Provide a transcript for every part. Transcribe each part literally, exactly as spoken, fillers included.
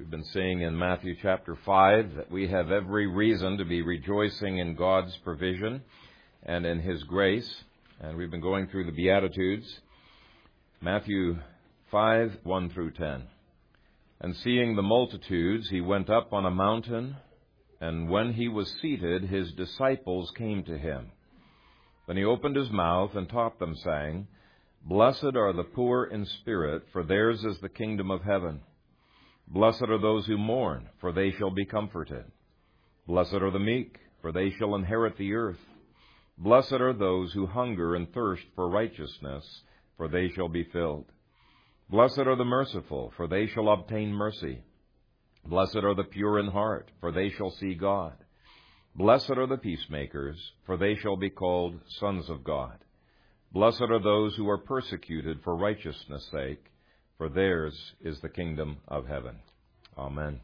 We've been seeing in Matthew chapter five that we have every reason to be rejoicing in God's provision and in His grace. And we've been going through the Beatitudes. Matthew five, one through ten. And seeing the multitudes, He went up on a mountain, and when He was seated, His disciples came to Him. Then He opened His mouth and taught them, saying, Blessed are the poor in spirit, for theirs is the kingdom of heaven. Blessed are those who mourn, for they shall be comforted. Blessed are the meek, for they shall inherit the earth. Blessed are those who hunger and thirst for righteousness, for they shall be filled. Blessed are the merciful, for they shall obtain mercy. Blessed are the pure in heart, for they shall see God. Blessed are the peacemakers, for they shall be called sons of God. Blessed are those who are persecuted for righteousness' sake, for theirs is the kingdom of heaven. Amen. Amen.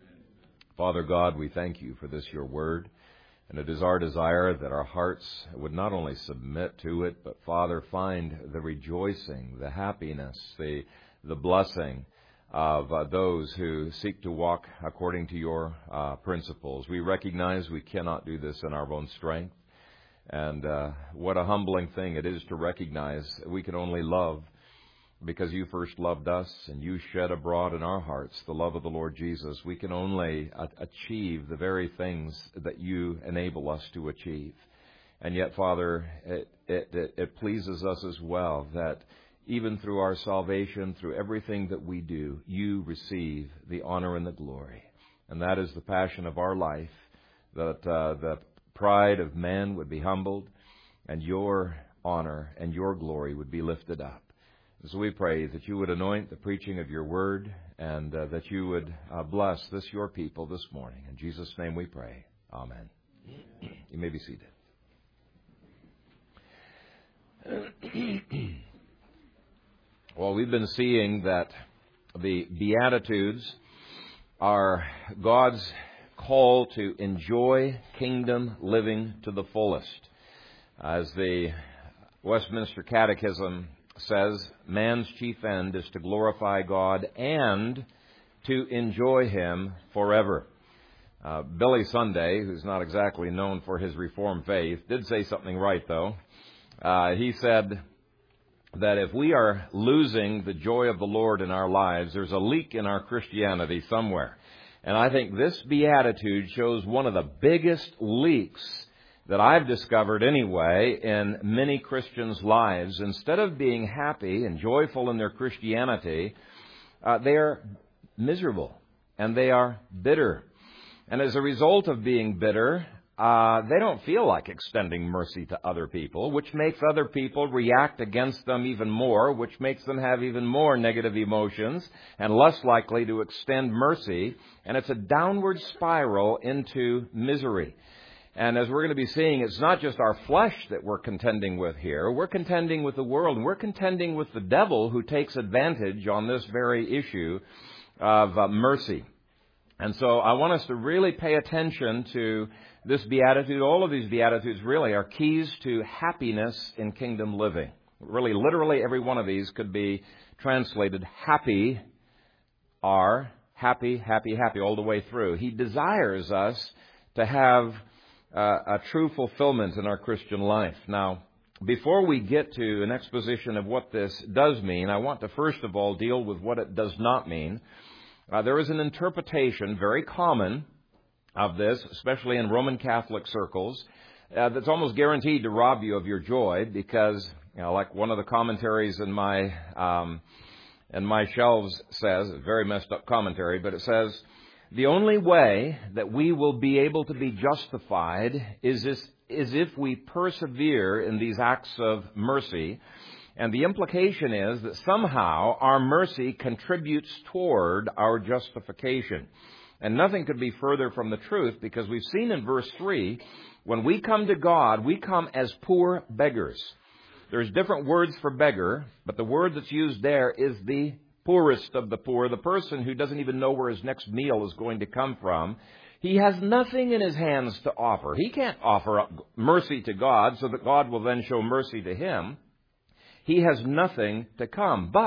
Father God, we thank You for this, Your word. And it is our desire that our hearts would not only submit to it, but, Father, find the rejoicing, the happiness, the, the blessing of uh, those who seek to walk according to Your uh, principles. We recognize we cannot do this in our own strength. And uh, what a humbling thing it is to recognize that we can only love because You first loved us and You shed abroad in our hearts the love of the Lord Jesus. We can only uh, achieve the very things that You enable us to achieve. And yet, Father, it, it, it, it pleases us as well that even through our salvation, through everything that we do, You receive the honor and the glory. And that is the passion of our life, that uh, the pride of man would be humbled and Your honor and Your glory would be lifted up. So we pray that You would anoint the preaching of Your word and uh, that You would uh, bless this Your people this morning. In Jesus' name we pray. Amen. You may be seated. Well, we've been seeing that the Beatitudes are God's call to enjoy kingdom living to the fullest. As the Westminster Catechism says, man's chief end is to glorify God and to enjoy Him forever. Uh, Billy Sunday, who's not exactly known for his Reformed faith, did say something right, though. Uh, he said that if we are losing the joy of the Lord in our lives, there's a leak in our Christianity somewhere. And I think this beatitude shows one of the biggest leaks that I've discovered anyway in many Christians' lives. Instead of being happy and joyful in their Christianity, uh, they are miserable and they are bitter. And as a result of being bitter, uh, they don't feel like extending mercy to other people, which makes other people react against them even more, which makes them have even more negative emotions and less likely to extend mercy. And it's a downward spiral into misery. And as we're going to be seeing, it's not just our flesh that we're contending with here. We're contending with the world, and we're contending with the devil who takes advantage on this very issue of uh, mercy. And so I want us to really pay attention to this beatitude. All of these beatitudes really are keys to happiness in kingdom living. Really, literally every one of these could be translated happy are, happy, happy, happy, all the way through. He desires us to have Uh, a true fulfillment in our Christian life. Now, before we get to an exposition of what this does mean, I want to first of all deal with what it does not mean. Uh, there is an interpretation, very common, of this, especially in Roman Catholic circles, uh, that's almost guaranteed to rob you of your joy because, you know, like one of the commentaries in my um, in my shelves says, a very messed up commentary, but it says, the only way that we will be able to be justified is, this, is if we persevere in these acts of mercy. And the implication is that somehow our mercy contributes toward our justification. And nothing could be further from the truth, because we've seen in verse three, when we come to God, we come as poor beggars. There's different words for beggar, but the word that's used there is the poorest of the poor, the person who doesn't even know where his next meal is going to come from. He has nothing in his hands to offer. He can't offer up mercy to God so that God will then show mercy to him. He has nothing to come. But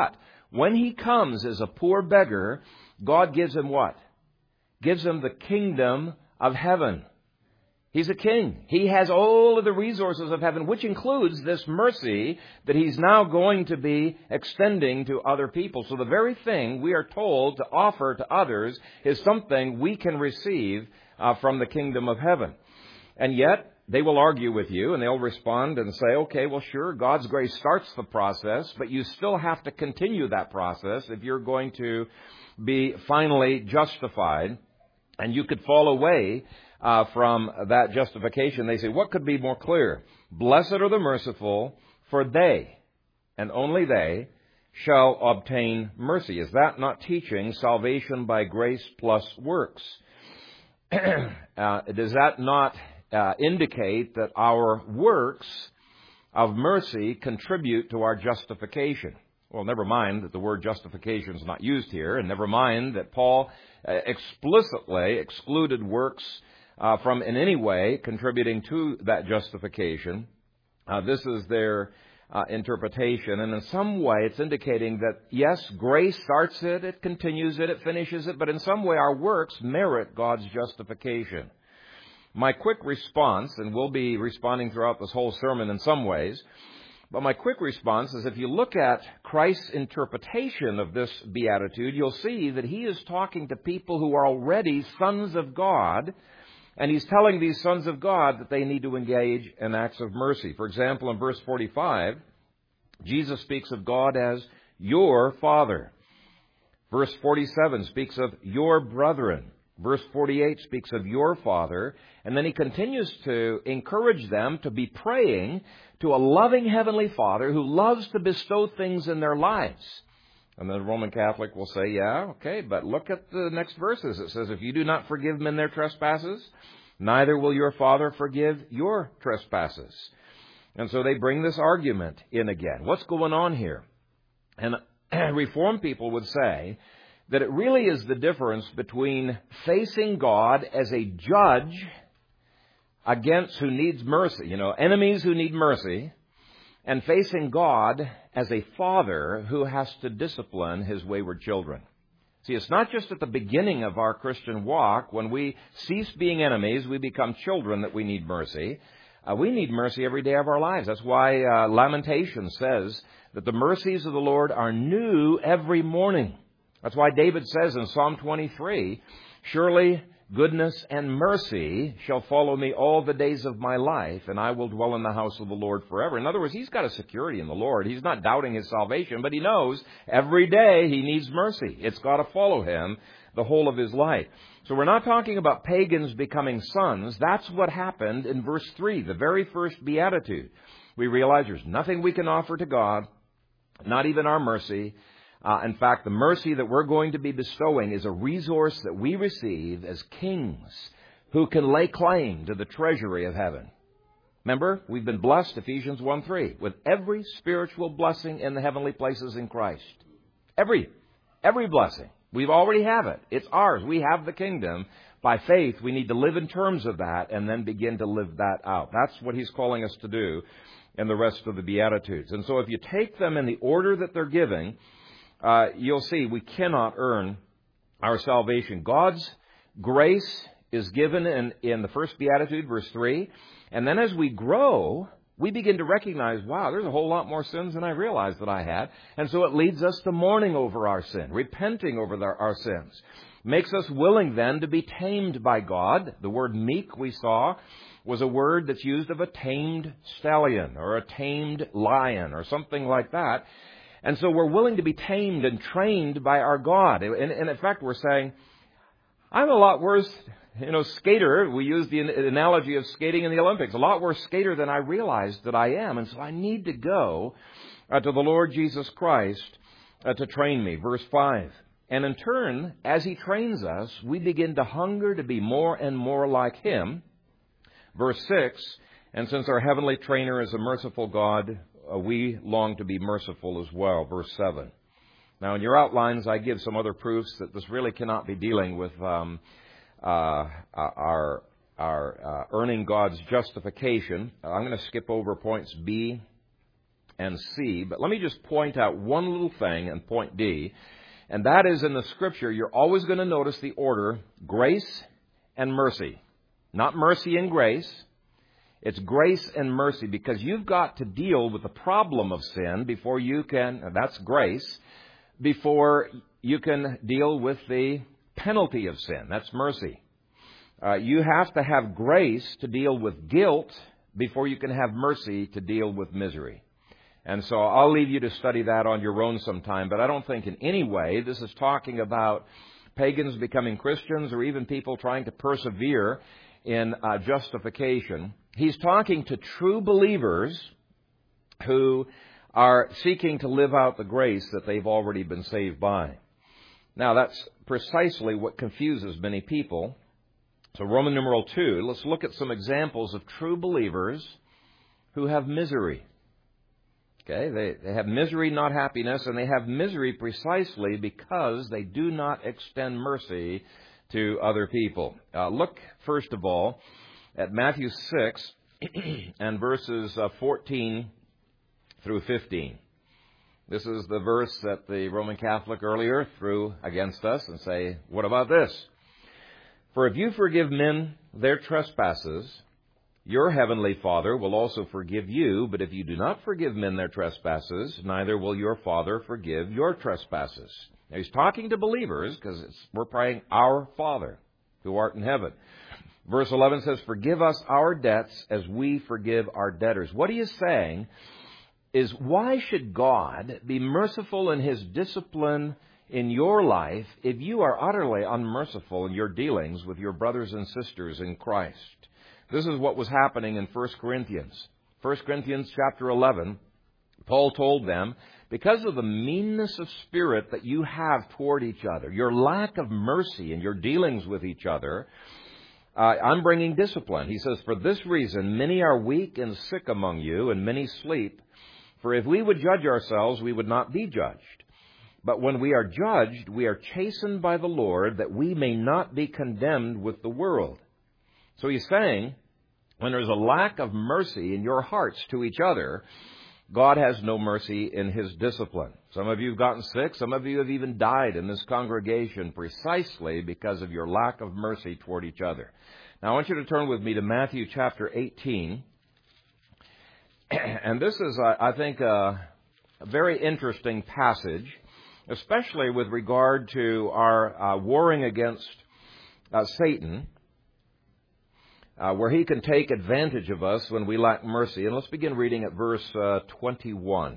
When he comes as a poor beggar, God gives him what? Gives him the kingdom of heaven. He's a king. He has all of the resources of heaven, which includes this mercy that he's now going to be extending to other people. So the very thing we are told to offer to others is something we can receive uh, from the kingdom of heaven. And yet, they will argue with you, and they'll respond and say, okay, well, sure, God's grace starts the process, but you still have to continue that process if you're going to be finally justified. And you could fall away uh, from that justification. They say, what could be more clear? Blessed are the merciful, for they, and only they, shall obtain mercy. Is that not teaching salvation by grace plus works? uh, does that not uh, indicate that our works of mercy contribute to our justification? Well, never mind that the word justification is not used here, and never mind that Paul uh, explicitly excluded works uh, from in any way contributing to that justification. Uh, this is their uh, interpretation, and in some way it's indicating that, yes, grace starts it, it continues it, it finishes it, but in some way our works merit God's justification. My quick response, and we'll be responding throughout this whole sermon in some ways, but my quick response is if you look at Christ's interpretation of this beatitude, you'll see that he is talking to people who are already sons of God, and he's telling these sons of God that they need to engage in acts of mercy. For example, in verse forty-five, Jesus speaks of God as your Father. Verse forty-seven speaks of your brethren. Verse forty-eight speaks of your Father. And then he continues to encourage them to be praying to a loving Heavenly Father who loves to bestow things in their lives. And the Roman Catholic will say, yeah, okay, but look at the next verses. It says, if you do not forgive men their trespasses, neither will your Father forgive your trespasses. And so they bring this argument in again. What's going on here? And Reformed people would say that it really is the difference between facing God as a judge against who needs mercy, you know, enemies who need mercy, and facing God as a father who has to discipline his wayward children. See, it's not just at the beginning of our Christian walk, when we cease being enemies, we become children, that we need mercy. Uh, we need mercy every day of our lives. That's why uh, Lamentation says that the mercies of the Lord are new every morning. That's why David says in Psalm twenty-three, surely goodness and mercy shall follow me all the days of my life, and I will dwell in the house of the Lord forever. In other words, he's got a security in the Lord. He's not doubting his salvation, but he knows every day he needs mercy. It's got to follow him the whole of his life. So we're not talking about pagans becoming sons. That's what happened in verse three, the very first beatitude. We realize there's nothing we can offer to God, not even our mercy. Uh, in fact, the mercy that we're going to be bestowing is a resource that we receive as kings who can lay claim to the treasury of heaven. Remember, we've been blessed, Ephesians one three, with every spiritual blessing in the heavenly places in Christ. Every, every blessing. We already have it. It's ours. We have the kingdom. By faith, we need to live in terms of that and then begin to live that out. That's what he's calling us to do in the rest of the Beatitudes. And so if you take them in the order that they're giving, Uh, you'll see we cannot earn our salvation. God's grace is given in, in the first Beatitude, verse three. And then as we grow, we begin to recognize, wow, there's a whole lot more sins than I realized that I had. And so it leads us to mourning over our sin, repenting over the, our sins. Makes us willing then to be tamed by God. The word meek, we saw, was a word that's used of a tamed stallion or a tamed lion or something like that. And so we're willing to be tamed and trained by our God. And, and in fact, we're saying, I'm a lot worse, you know, skater. We use the analogy of skating in the Olympics. A lot worse skater than I realized that I am. And so I need to go uh, to the Lord Jesus Christ uh, to train me. Verse five. And in turn, as he trains us, we begin to hunger to be more and more like him. Verse six. And since our heavenly trainer is a merciful God, Uh, we long to be merciful as well. Verse seven. Now, in your outlines, I give some other proofs that this really cannot be dealing with um, uh, our, our uh, earning God's justification. I'm going to skip over points B and C. But let me just point out one little thing in point D, and that is in the Scripture, you're always going to notice the order grace and mercy. Not mercy and grace. It's grace and mercy, because you've got to deal with the problem of sin before you can, that's grace, before you can deal with the penalty of sin. That's mercy. Uh, you have to have grace to deal with guilt before you can have mercy to deal with misery. And so I'll leave you to study that on your own sometime, but I don't think in any way this is talking about pagans becoming Christians or even people trying to persevere in uh, justification. He's talking to true believers who are seeking to live out the grace that they've already been saved by. Now, that's precisely what confuses many people. So Roman numeral two, let's look at some examples of true believers who have misery. Okay, they, they have misery, not happiness, and they have misery precisely because they do not extend mercy to other people. Uh, look, first of all, at Matthew six and verses uh, fourteen through fifteen. This is the verse that the Roman Catholic earlier threw against us and say, what about this? For if you forgive men their trespasses, your heavenly Father will also forgive you. But if you do not forgive men their trespasses, neither will your Father forgive your trespasses. Now, he's talking to believers because we're praying, Our Father, who art in heaven. Verse eleven says, forgive us our debts as we forgive our debtors. What he is saying is, why should God be merciful in His discipline in your life if you are utterly unmerciful in your dealings with your brothers and sisters in Christ? This is what was happening in First Corinthians. First Corinthians chapter eleven, Paul told them, because of the meanness of spirit that you have toward each other, your lack of mercy in your dealings with each other, uh, I'm bringing discipline. He says, for this reason, many are weak and sick among you, and many sleep. For if we would judge ourselves, we would not be judged. But when we are judged, we are chastened by the Lord, that we may not be condemned with the world. So he's saying, when there's a lack of mercy in your hearts to each other, God has no mercy in His discipline. Some of you have gotten sick. Some of you have even died in this congregation precisely because of your lack of mercy toward each other. Now, I want you to turn with me to Matthew chapter eighteen. And this is, I think, a very interesting passage, especially with regard to our uh, warring against uh, Satan. Uh, where he can take advantage of us when we lack mercy. And let's begin reading at verse uh, twenty-one.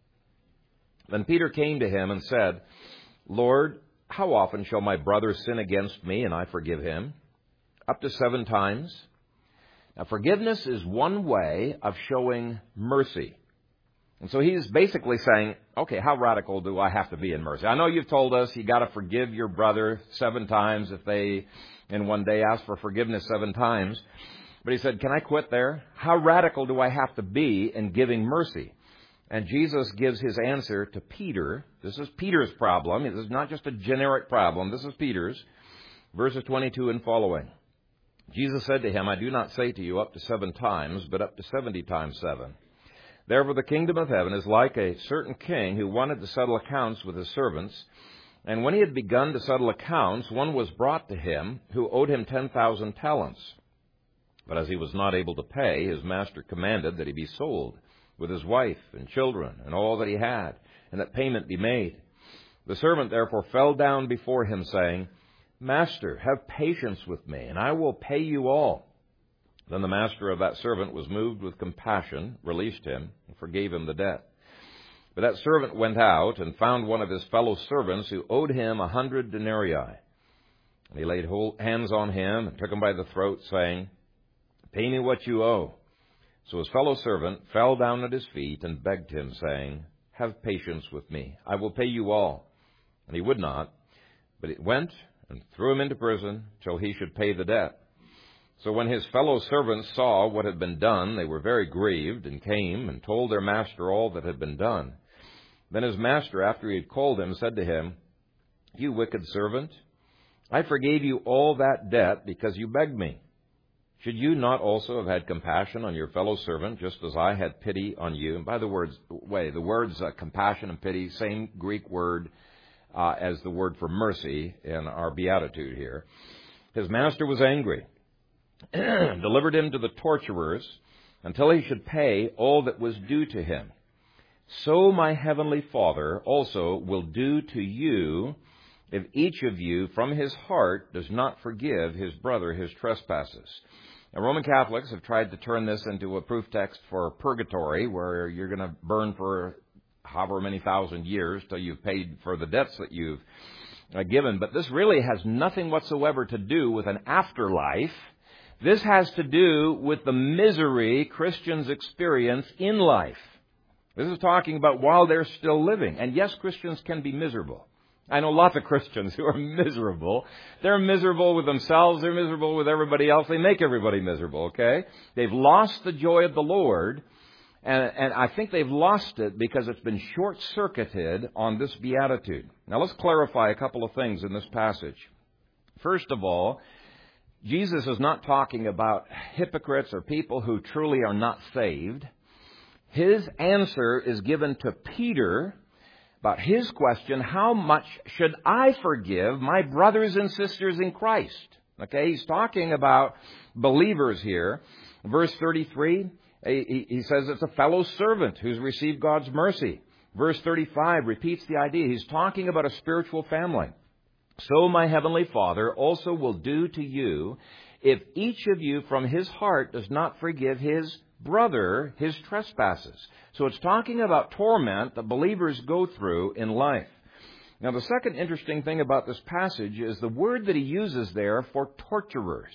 Then Peter came to him and said, Lord, how often shall my brother sin against me and I forgive him? Up to seven times? Now, forgiveness is one way of showing mercy. And so he's basically saying, okay, how radical do I have to be in mercy? I know you've told us you got to forgive your brother seven times if they in one day ask for forgiveness seven times. But he said, can I quit there? How radical do I have to be in giving mercy? And Jesus gives his answer to Peter. This is Peter's problem. This is not just a generic problem. This is Peter's. Verses twenty-two and following. Jesus said to him, I do not say to you up to seven times, but up to seventy times seven. Therefore the kingdom of heaven is like a certain king who wanted to settle accounts with his servants. And when he had begun to settle accounts, one was brought to him who owed him ten thousand talents. But as he was not able to pay, his master commanded that he be sold, with his wife and children and all that he had, and that payment be made. The servant therefore fell down before him, saying, Master, have patience with me, and I will pay you all. Then the master of that servant was moved with compassion, released him, and forgave him the debt. But that servant went out and found one of his fellow servants who owed him a hundred denarii. And he laid hands on him and took him by the throat, saying, Pay me what you owe. So his fellow servant fell down at his feet and begged him, saying, Have patience with me, I will pay you all. And he would not, but it went and threw him into prison till he should pay the debt. So when his fellow servants saw what had been done, they were very grieved, and came and told their master all that had been done. Then his master, after he had called him, said to him, You wicked servant, I forgave you all that debt because you begged me. should you not also have had compassion on your fellow servant, just as I had pity on you? And by the words, way, the words uh, compassion and pity, same Greek word uh, as the word for mercy in our beatitude here. His master was angry, delivered him to the torturers until he should pay all that was due to him. So my heavenly Father also will do to you if each of you from his heart does not forgive his brother his trespasses. Now, Roman Catholics have tried to turn this into a proof text for purgatory, where you're going to burn for however many thousand years till you've paid for the debts that you've uh, given. But this really has nothing whatsoever to do with an afterlife. This has to do with the misery Christians experience in life. This is talking about while they're still living. And yes, Christians can be miserable. I know lots of Christians who are miserable. They're miserable with themselves. They're miserable with everybody else. They make everybody miserable, okay? They've lost the joy of the Lord. And, and I think they've lost it because it's been short-circuited on this beatitude. Now, let's clarify a couple of things in this passage. First of all, Jesus is not talking about hypocrites or people who truly are not saved. His answer is given to Peter about his question, how much should I forgive my brothers and sisters in Christ? Okay, he's talking about believers here. Verse thirty-three, he says it's a fellow servant who's received God's mercy. Verse thirty-five repeats the idea. He's talking about a spiritual family. So my heavenly Father also will do to you if each of you from his heart does not forgive his brother his trespasses. So it's talking about torment that believers go through in life. Now, the second interesting thing about this passage is the word that he uses there for torturers,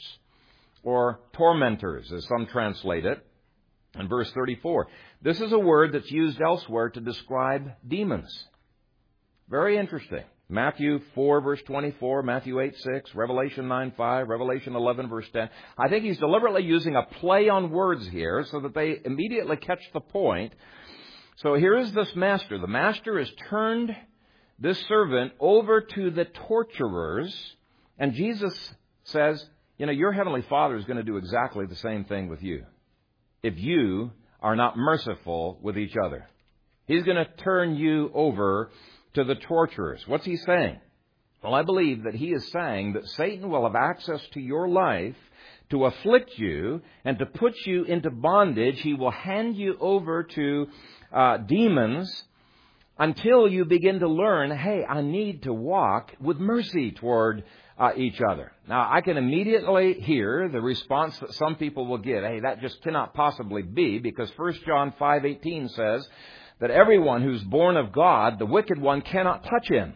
or tormentors, as some translate it, in verse thirty-four. This is a word that's used elsewhere to describe demons. Very interesting. Matthew four, verse twenty-four, Matthew eight, six, Revelation nine, five, Revelation eleven, verse ten. I think he's deliberately using a play on words here so that they immediately catch the point. So here is this master. The master has turned this servant over to the torturers, and Jesus says, you know, your heavenly Father is going to do exactly the same thing with you if you are not merciful with each other. He's going to turn you over to the torturers. What's he saying? Well, I believe that he is saying that Satan will have access to your life to afflict you and to put you into bondage. He will hand you over to uh, demons until you begin to learn, hey, I need to walk with mercy toward uh, each other. Now, I can immediately hear the response that some people will give. Hey, that just cannot possibly be, because First John five eighteen says that everyone who's born of God, the wicked one cannot touch him.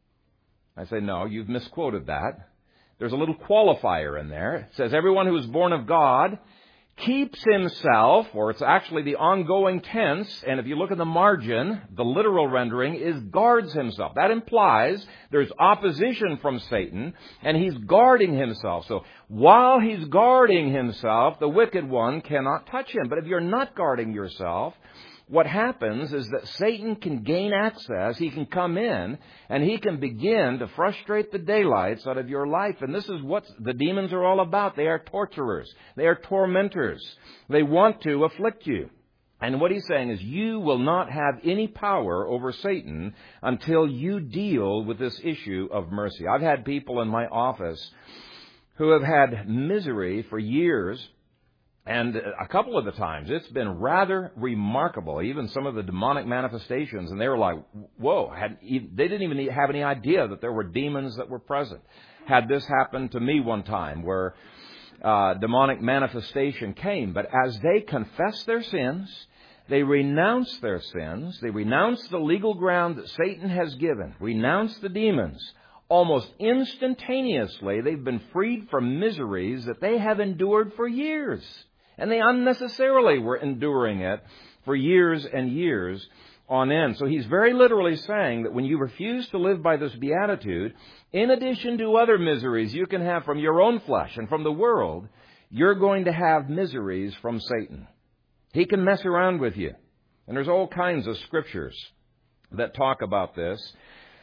I say, no, you've misquoted that. There's a little qualifier in there. It says everyone who is born of God keeps himself, or it's actually the ongoing tense, and if you look at the margin, the literal rendering is guards himself. That implies there's opposition from Satan, and he's guarding himself. So while he's guarding himself, the wicked one cannot touch him. But if you're not guarding yourself, what happens is that Satan can gain access, he can come in, and he can begin to frustrate the daylights out of your life. And this is what the demons are all about. They are torturers. They are tormentors. They want to afflict you. And what he's saying is you will not have any power over Satan until you deal with this issue of mercy. I've had people in my office who have had misery for years. And a couple of the times, it's been rather remarkable, even some of the demonic manifestations. And they were like, whoa, had, they didn't even have any idea that there were demons that were present. Had this happened to me one time where uh, demonic manifestation came. But as they confess their sins, they renounce their sins, they renounce the legal ground that Satan has given, renounce the demons. Almost instantaneously, they've been freed from miseries that they have endured for years. And they unnecessarily were enduring it for years and years on end. So he's very literally saying that when you refuse to live by this beatitude, in addition to other miseries you can have from your own flesh and from the world, you're going to have miseries from Satan. He can mess around with you. And there's all kinds of scriptures that talk about this.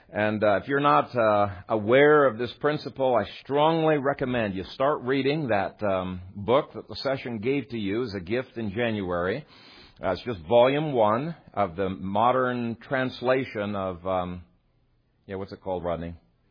And uh, if you're not uh, aware of this principle, I strongly recommend you start reading that um, book that the session gave to you as a gift in January. Uh, it's just volume one of the modern translation of, um, yeah, what's it called, Rodney?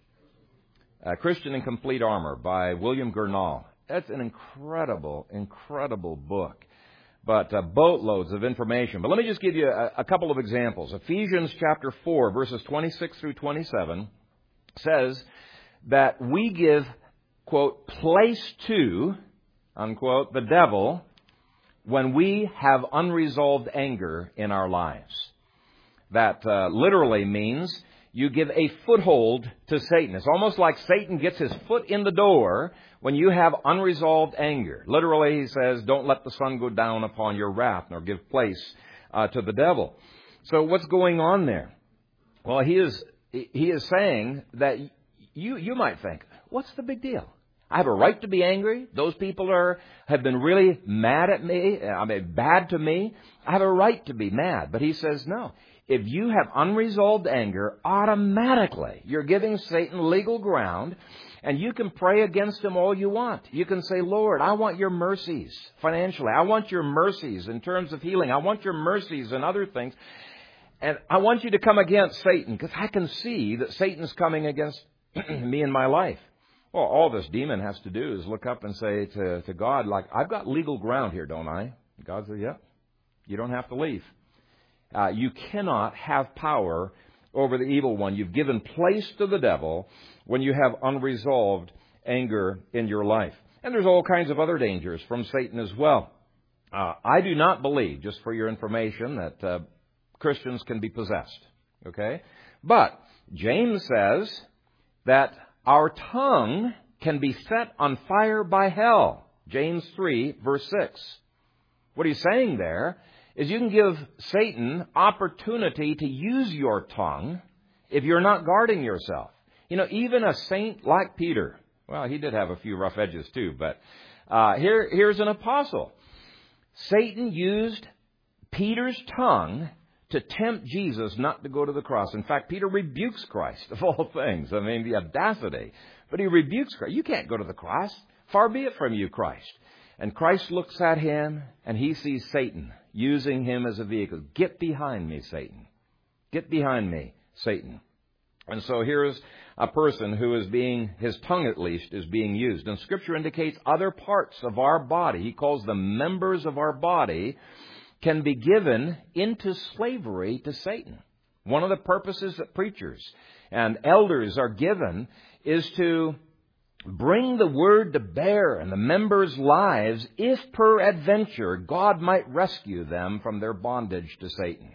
Uh, Christian in Complete Armor by William Gurnall. That's an incredible, incredible book. But uh, boatloads of information. But let me just give you a, a couple of examples. Ephesians chapter four, verses twenty-six through twenty-seven says that we give, quote, place to, unquote, the devil when we have unresolved anger in our lives. That uh, literally means you give a foothold to Satan. It's almost like Satan gets his foot in the door when you have unresolved anger. Literally, he says, don't let the sun go down upon your wrath, nor give place uh, to the devil. So what's going on there? Well, he is he is saying that you you might think, what's the big deal? I have a right to be angry. Those people are have been really mad at me. I mean, bad to me. I have a right to be mad. But he says, no. If you have unresolved anger, automatically you're giving Satan legal ground, and you can pray against him all you want. You can say, Lord, I want your mercies financially. I want your mercies in terms of healing. I want your mercies in other things. And I want you to come against Satan, because I can see that Satan's coming against me in my life. Well, all this demon has to do is look up and say to, to God, like, I've got legal ground here, don't I? God says, yeah, you don't have to leave. Uh, you cannot have power over the evil one. You've given place to the devil when you have unresolved anger in your life. And there's all kinds of other dangers from Satan as well. Uh, I do not believe, just for your information, that uh, Christians can be possessed. Okay? But James says that our tongue can be set on fire by hell. James three, verse six. What he's saying there is you can give Satan opportunity to use your tongue if you're not guarding yourself. You know, even a saint like Peter, well, he did have a few rough edges too, but uh, here, here's an apostle. Satan used Peter's tongue to tempt Jesus not to go to the cross. In fact, Peter rebukes Christ, of all things. I mean, the audacity. But he rebukes Christ. You can't go to the cross. Far be it from you, Christ. And Christ looks at him, and he sees Satan using him as a vehicle. Get behind me, Satan. Get behind me, Satan. And so here's a person who is being, his tongue at least, is being used. And Scripture indicates other parts of our body, he calls them members of our body, can be given into slavery to Satan. One of the purposes that preachers and elders are given is to bring the word to bear in the members' lives if peradventure God might rescue them from their bondage to Satan.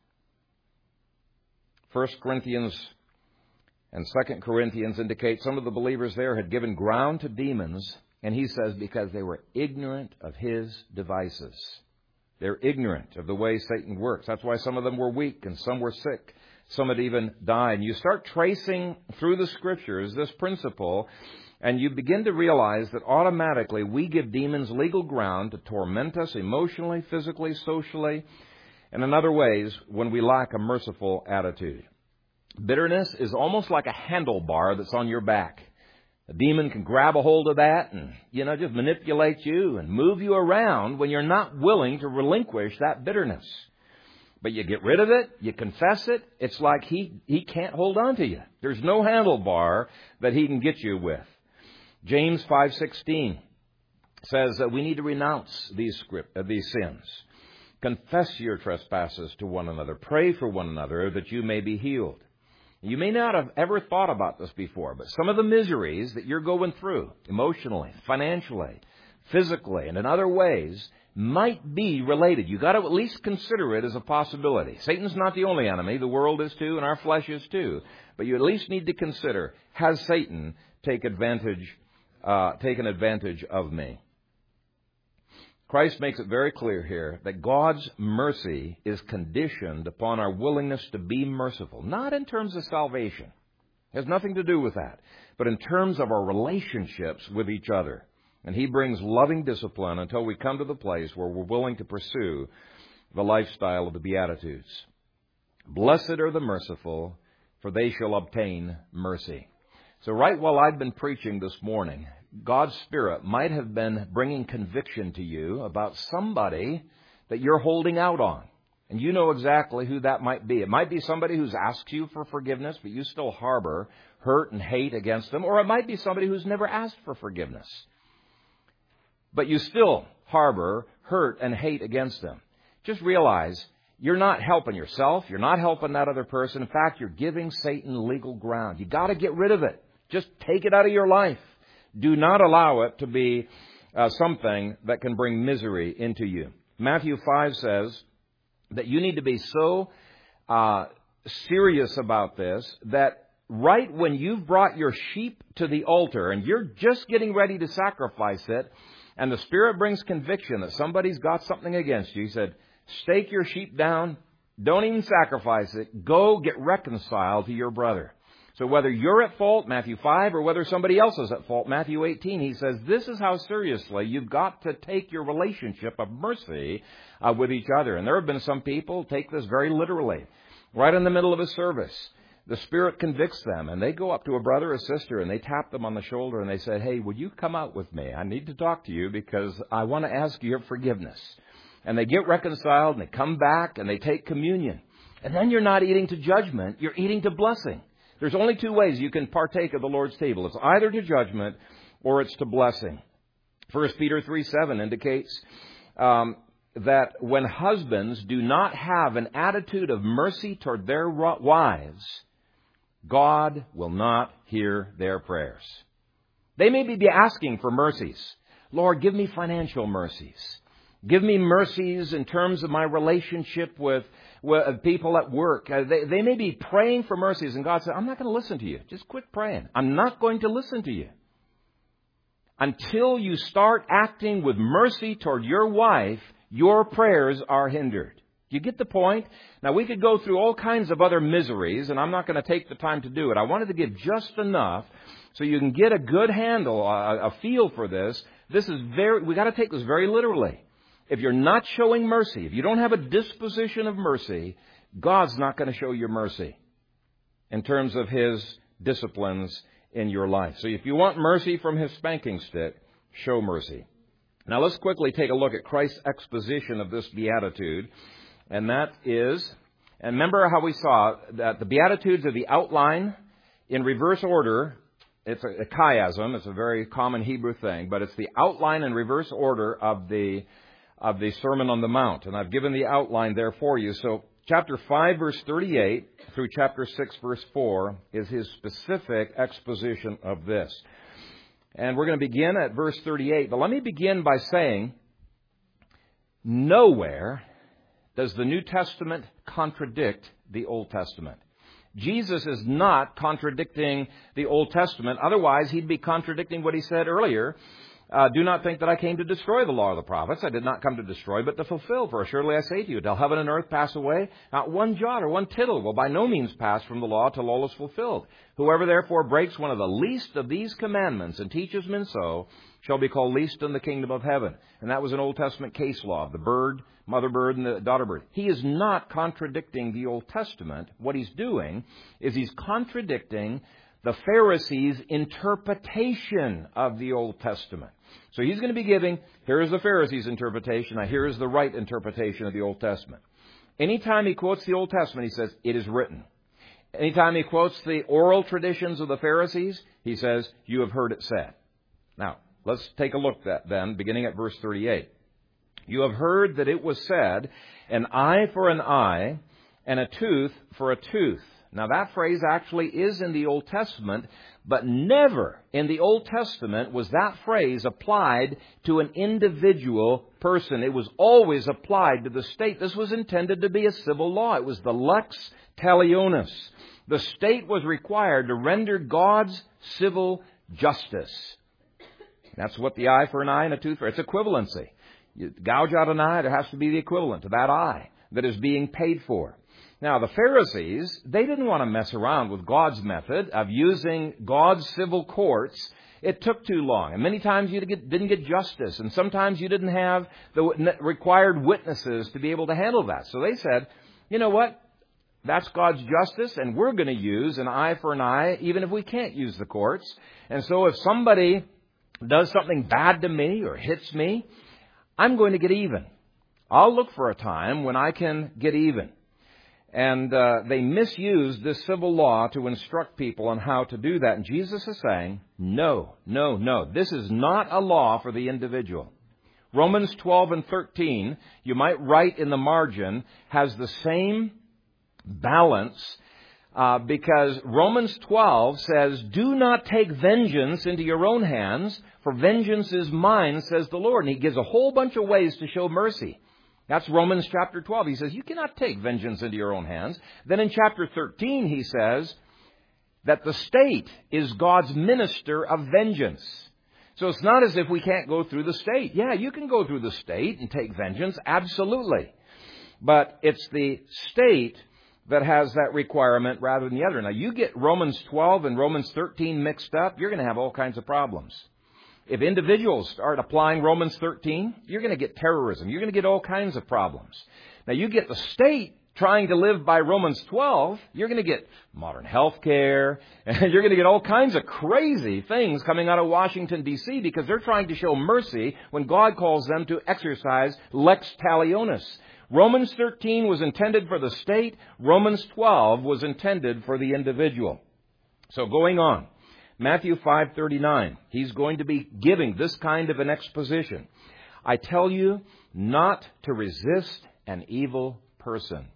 First Corinthians and Second Corinthians indicate some of the believers there had given ground to demons, and he says because they were ignorant of his devices. They're ignorant of the way Satan works. That's why some of them were weak and some were sick. Some had even died. And you start tracing through the Scriptures this principle, and you begin to realize that automatically we give demons legal ground to torment us emotionally, physically, socially, and in other ways when we lack a merciful attitude. Bitterness is almost like a handlebar that's on your back. A demon can grab a hold of that and, you know, just manipulate you and move you around when you're not willing to relinquish that bitterness. But you get rid of it, you confess it, it's like he, he can't hold on to you. There's no handlebar that he can get you with. James five sixteen says that we need to renounce these script, uh, these sins. Confess your trespasses to one another. Pray for one another that you may be healed. You may not have ever thought about this before, but some of the miseries that you're going through, emotionally, financially, physically, and in other ways, might be related. You've got to at least consider it as a possibility. Satan's not the only enemy. The world is too, and our flesh is too. But you at least need to consider, has Satan take advantage, uh, taken advantage of me? Christ makes it very clear here that God's mercy is conditioned upon our willingness to be merciful. Not in terms of salvation. It has nothing to do with that. But in terms of our relationships with each other. And He brings loving discipline until we come to the place where we're willing to pursue the lifestyle of the Beatitudes. Blessed are the merciful, for they shall obtain mercy. So right while I've been preaching this morning, God's Spirit might have been bringing conviction to you about somebody that you're holding out on. And you know exactly who that might be. It might be somebody who's asked you for forgiveness, but you still harbor hurt and hate against them. Or it might be somebody who's never asked for forgiveness, but you still harbor hurt and hate against them. Just realize you're not helping yourself. You're not helping that other person. In fact, you're giving Satan legal ground. You got to get rid of it. Just take it out of your life. Do not allow it to be uh, something that can bring misery into you. Matthew five says that you need to be so uh, serious about this that right when you've brought your sheep to the altar and you're just getting ready to sacrifice it, and the Spirit brings conviction that somebody's got something against you, He said, stake your sheep down, don't even sacrifice it, go get reconciled to your brother. So whether you're at fault, Matthew five, or whether somebody else is at fault, Matthew eighteen, He says this is how seriously you've got to take your relationship of mercy uh, with each other. And there have been some people take this very literally. Right in the middle of a service, the Spirit convicts them, and they go up to a brother or sister, and they tap them on the shoulder, and they say, hey, would you come out with me? I need to talk to you because I want to ask you for forgiveness. And they get reconciled, and they come back, and they take communion. And then you're not eating to judgment, you're eating to blessing. There's only two ways you can partake of the Lord's table. It's either to judgment or it's to blessing. First Peter three seven indicates um, that when husbands do not have an attitude of mercy toward their wives, God will not hear their prayers. They may be asking for mercies. Lord, give me financial mercies. Give me mercies in terms of my relationship with, with people at work. Uh, they, they may be praying for mercies, and God said, I'm not going to listen to you. Just quit praying. I'm not going to listen to you. Until you start acting with mercy toward your wife, your prayers are hindered. Do you get the point? Now, we could go through all kinds of other miseries, and I'm not going to take the time to do it. I wanted to give just enough so you can get a good handle, a, a feel for this. This is very, we got to take this very literally. If you're not showing mercy, if you don't have a disposition of mercy, God's not going to show you mercy in terms of His disciplines in your life. So if you want mercy from His spanking stick, show mercy. Now let's quickly take a look at Christ's exposition of this beatitude. And that is, and remember how we saw that the Beatitudes are the outline in reverse order. It's a, a chiasm. It's a very common Hebrew thing, but it's the outline in reverse order of the of the Sermon on the Mount. And I've given the outline there for you. So chapter five, verse thirty-eight through chapter six, verse four is his specific exposition of this. And we're going to begin at verse thirty-eight. But let me begin by saying, nowhere does the New Testament contradict the Old Testament. Jesus is not contradicting the Old Testament. Otherwise, he'd be contradicting what he said earlier. Uh, do not think that I came to destroy the law of the prophets. I did not come to destroy, but to fulfill. For assuredly I say to you, till heaven and earth pass away, not one jot or one tittle will by no means pass from the law till all is fulfilled. Whoever therefore breaks one of the least of these commandments and teaches men so shall be called least in the kingdom of heaven. And that was an Old Testament case law of the bird, mother bird, and the daughter bird. He is not contradicting the Old Testament. What he's doing is he's contradicting the Pharisees' interpretation of the Old Testament. So he's going to be giving, here is the Pharisees' interpretation, now here is the right interpretation of the Old Testament. Anytime he quotes the Old Testament, he says, it is written. Anytime he quotes the oral traditions of the Pharisees, he says, you have heard it said. Now, let's take a look at that then, beginning at verse thirty-eight. You have heard that it was said, an eye for an eye, and a tooth for a tooth. Now, that phrase actually is in the Old Testament, but never in the Old Testament was that phrase applied to an individual person. It was always applied to the state. This was intended to be a civil law. It was the lex talionis. The state was required to render God's civil justice. That's what the eye for an eye and a tooth for. It's equivalency. You gouge out an eye, there has to be the equivalent to that eye that is being paid for. Now, the Pharisees, they didn't want to mess around with God's method of using God's civil courts. It took too long. And many times you didn't get justice. And sometimes you didn't have the required witnesses to be able to handle that. So they said, you know what? That's God's justice, and we're going to use an eye for an eye, even if we can't use the courts. And so if somebody does something bad to me or hits me, I'm going to get even. I'll look for a time when I can get even. And uh, they misuse this civil law to instruct people on how to do that. And Jesus is saying, no, no, no. This is not a law for the individual. Romans twelve and thirteen, you might write in the margin, has the same balance uh, because Romans twelve says, do not take vengeance into your own hands, for vengeance is mine, says the Lord. And he gives a whole bunch of ways to show mercy. That's Romans chapter twelve. He says, you cannot take vengeance into your own hands. Then in chapter thirteen, he says that the state is God's minister of vengeance. So it's not as if we can't go through the state. Yeah, you can go through the state and take vengeance, absolutely. But it's the state that has that requirement rather than the other. Now, you get Romans twelve and Romans thirteen mixed up, you're going to have all kinds of problems. If individuals start applying Romans thirteen, you're going to get terrorism. You're going to get all kinds of problems. Now, you get the state trying to live by Romans twelve, you're going to get modern health care, and you're going to get all kinds of crazy things coming out of Washington, D C, because they're trying to show mercy when God calls them to exercise lex talionis. Romans thirteen was intended for the state. Romans twelve was intended for the individual. So going on. Matthew five thirty-nine, he's going to be giving this kind of an exposition. I tell you not to resist an evil person.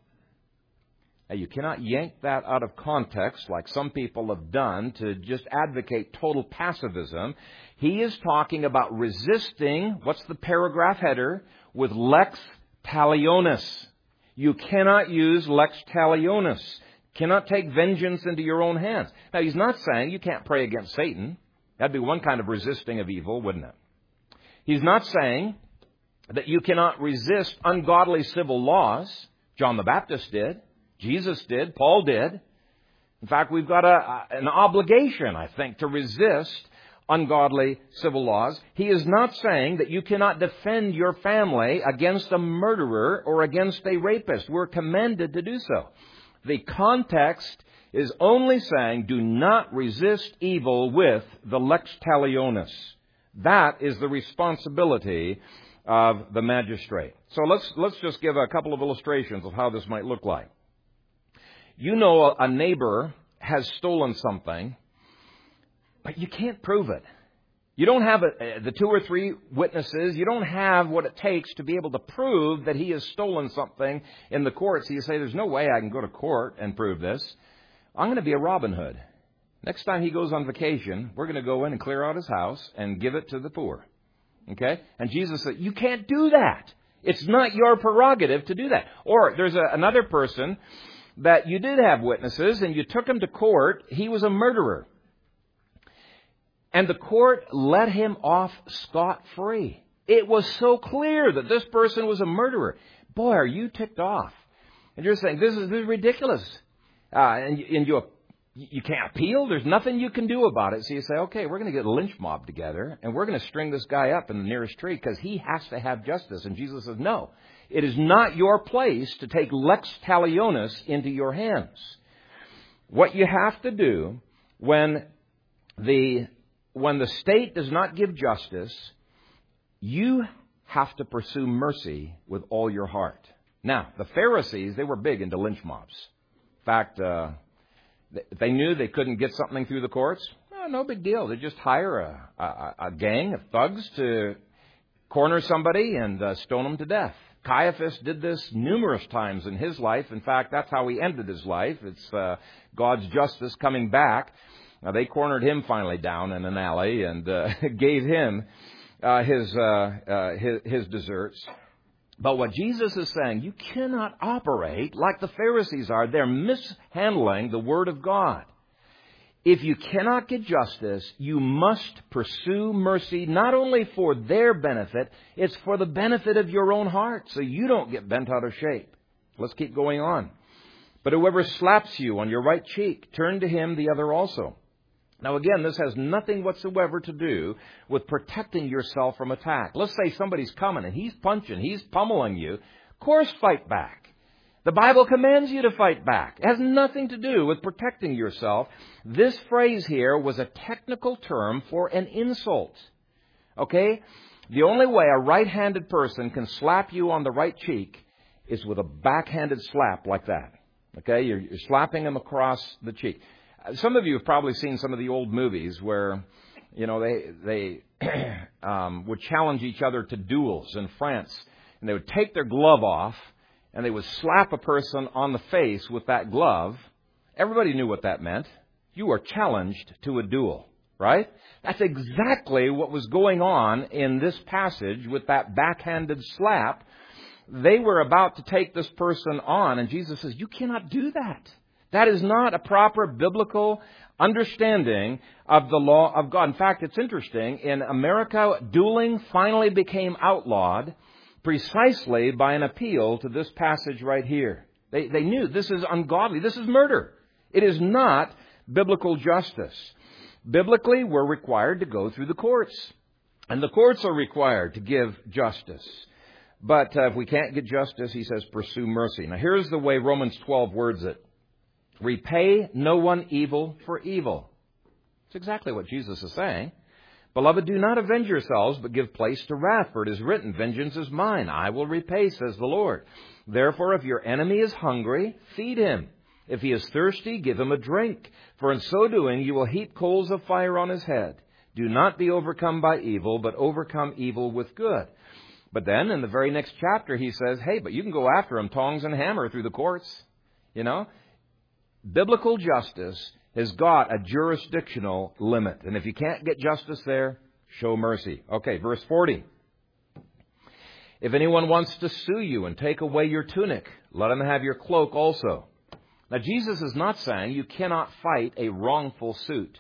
Now, you cannot yank that out of context like some people have done to just advocate total pacifism. He is talking about resisting, what's the paragraph header, with lex talionis. You cannot use lex talionis. Cannot take vengeance into your own hands. Now, he's not saying you can't pray against Satan. That'd be one kind of resisting of evil, wouldn't it? He's not saying that you cannot resist ungodly civil laws. John the Baptist did. Jesus did. Paul did. In fact, we've got a, an obligation, I think, to resist ungodly civil laws. He is not saying that you cannot defend your family against a murderer or against a rapist. We're commanded to do so. The context is only saying, do not resist evil with the lex talionis. That is the responsibility of the magistrate. So let's let's just give a couple of illustrations of how this might look like. You know a neighbor has stolen something, but you can't prove it. You don't have a, the two or three witnesses. You don't have what it takes to be able to prove that he has stolen something in the courts. So you say, there's no way I can go to court and prove this. I'm going to be a Robin Hood. Next time he goes on vacation, we're going to go in and clear out his house and give it to the poor. Okay? And Jesus said, you can't do that. It's not your prerogative to do that. Or there's a, another person that you did have witnesses and you took him to court. He was a murderer. And the court let him off scot-free. It was so clear that this person was a murderer. Boy, are you ticked off. And you're saying, this is, this is ridiculous. Uh, and you, and you, you can't appeal. There's nothing you can do about it. So you say, okay, we're going to get a lynch mob together, and we're going to string this guy up in the nearest tree because he has to have justice. And Jesus says, no, it is not your place to take lex talionis into your hands. What you have to do when the... When the state does not give justice, you have to pursue mercy with all your heart. Now, the Pharisees, they were big into lynch mobs. In fact, uh, they knew they couldn't get something through the courts. Oh, no big deal. They just hire a, a, a gang of thugs to corner somebody and uh, stone them to death. Caiaphas did this numerous times in his life. In fact, that's how he ended his life. It's uh, God's justice coming back. Now, they cornered him finally down in an alley and uh, gave him uh, his, uh, uh, his his desserts. But what Jesus is saying, you cannot operate like the Pharisees are. They're mishandling the Word of God. If you cannot get justice, you must pursue mercy, not only for their benefit, it's for the benefit of your own heart, so you don't get bent out of shape. Let's keep going on. But whoever slaps you on your right cheek, turn to him the other also. Now, again, this has nothing whatsoever to do with protecting yourself from attack. Let's say somebody's coming and he's punching, he's pummeling you. Of course, fight back. The Bible commands you to fight back. It has nothing to do with protecting yourself. This phrase here was a technical term for an insult. Okay? The only way a right-handed person can slap you on the right cheek is with a backhanded slap like that. Okay? You're, you're slapping him across the cheek. Some of you have probably seen some of the old movies where, you know, they they um, would challenge each other to duels in France. And they would take their glove off, and they would slap a person on the face with that glove. Everybody knew what that meant. You are challenged to a duel, right? That's exactly what was going on in this passage with that backhanded slap. They were about to take this person on, and Jesus says, you cannot do that. That is not a proper biblical understanding of the law of God. In fact, it's interesting. In America, dueling finally became outlawed precisely by an appeal to this passage right here. They, they knew this is ungodly. This is murder. It is not biblical justice. Biblically, we're required to go through the courts. And the courts are required to give justice. But uh, if we can't get justice, he says, pursue mercy. Now, here's the way Romans twelve words it. Repay no one evil for evil. It's exactly what Jesus is saying. Beloved, do not avenge yourselves, but give place to wrath, for it is written, vengeance is mine, I will repay, says the Lord. Therefore, if your enemy is hungry, feed him. If he is thirsty, give him a drink, for in so doing you will heap coals of fire on his head. Do not be overcome by evil, but overcome evil with good. But then, in the very next chapter, he says, hey, but you can go after him, tongs and hammer, through the courts. You know? Biblical justice has got a jurisdictional limit. And if you can't get justice there, show mercy. Okay, verse forty. If anyone wants to sue you and take away your tunic, let him have your cloak also. Now, Jesus is not saying you cannot fight a wrongful suit.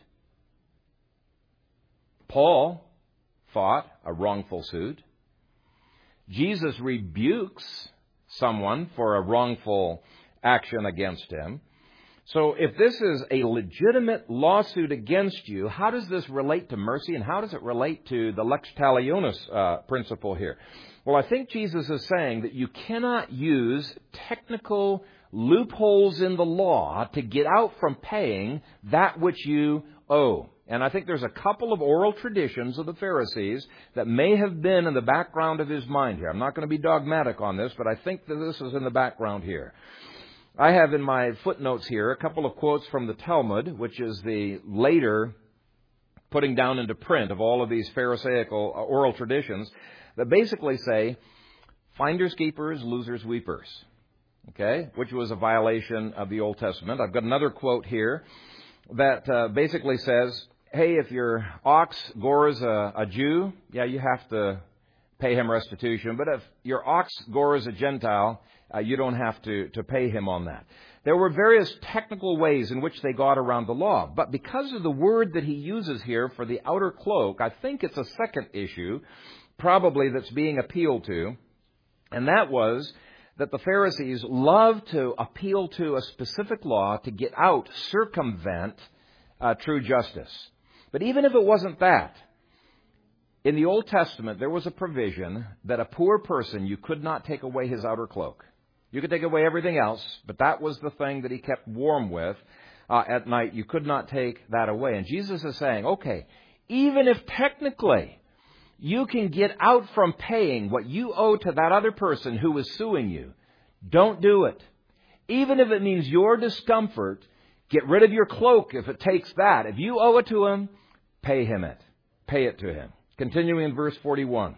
Paul fought a wrongful suit. Jesus rebukes someone for a wrongful action against him. So if this is a legitimate lawsuit against you, how does this relate to mercy, and how does it relate to the lex talionis uh, principle here? Well, I think Jesus is saying that you cannot use technical loopholes in the law to get out from paying that which you owe. And I think there's a couple of oral traditions of the Pharisees that may have been in the background of his mind here. I'm not going to be dogmatic on this, but I think that this is in the background here. I have in my footnotes here a couple of quotes from the Talmud, which is the later putting down into print of all of these Pharisaical oral traditions that basically say, finders keepers, losers weepers. Okay, which was a violation of the Old Testament. I've got another quote here that uh, basically says, hey, if your ox gores a, a Jew, yeah, you have to pay him restitution. But if your ox gores a Gentile, uh, you don't have to, to pay him on that. There were various technical ways in which they got around the law. But because of the word that he uses here for the outer cloak, I think it's a second issue, probably, that's being appealed to. And that was that the Pharisees loved to appeal to a specific law to get out, circumvent uh, true justice. But even if it wasn't that, in the Old Testament, there was a provision that a poor person, you could not take away his outer cloak. You could take away everything else, but that was the thing that he kept warm with uh, at night. You could not take that away. And Jesus is saying, okay, even if technically you can get out from paying what you owe to that other person who is suing you, don't do it. Even if it means your discomfort, get rid of your cloak if it takes that. If you owe it to him, pay him it. Pay it to him. Continuing in verse forty-one.